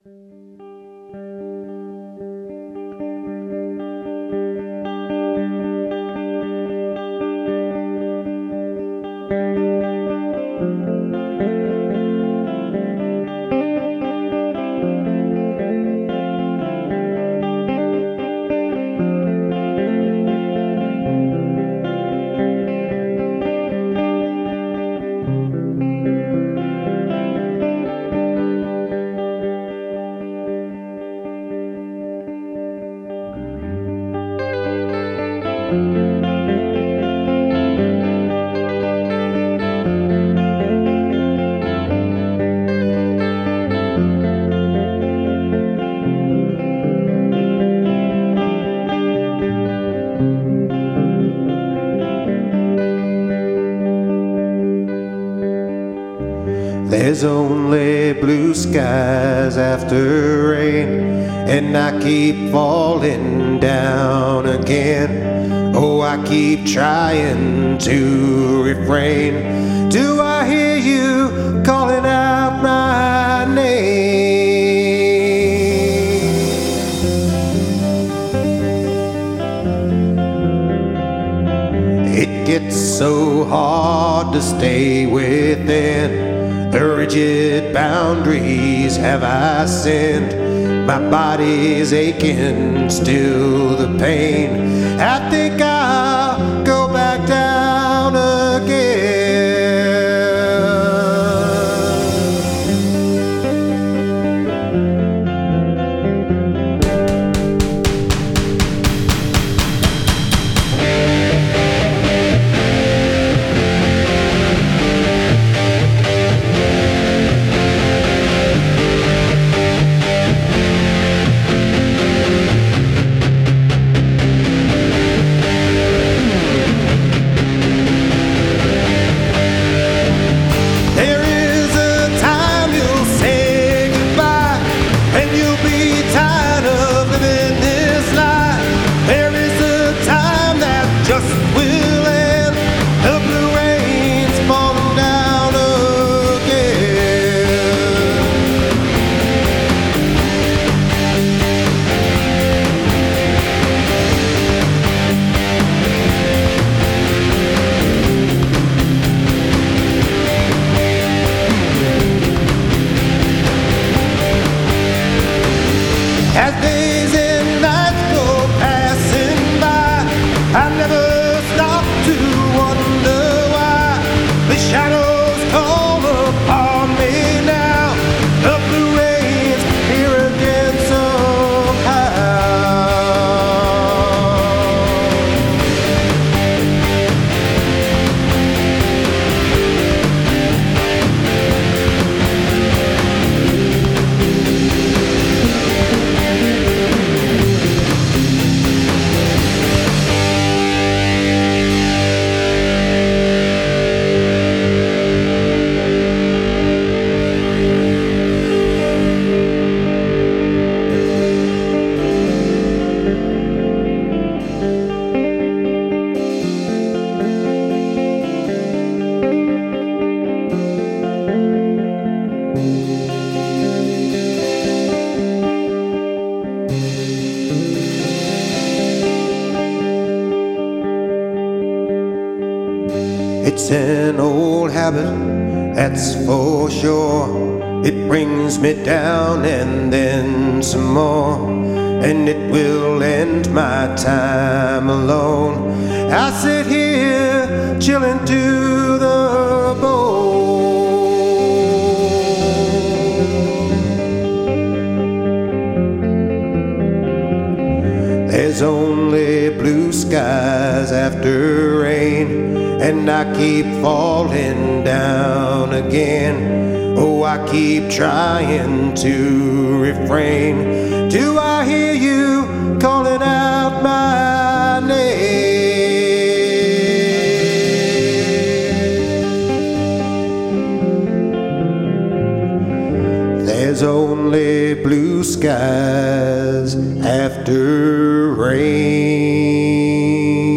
There's only blue skies after rain, and I keep falling down again. Oh, I keep trying to refrain. Do I hear you calling out my name? It gets so hard to stay within the rigid boundaries. Have I sinned? My body's aching, still the pain. I think I'll go back down again. As days and nights go passing by, I never stop to wonder why the shadows come upon me now. The blue rain's here again It's an old habit, that's for sure. It brings me down and then some more, and it will end my time alone. I sit here chilling to the bone. There's only blue skies after rain, and I keep falling down again. Oh, I keep trying to refrain. Do I hear you calling out my name? There's only blue skies after rain.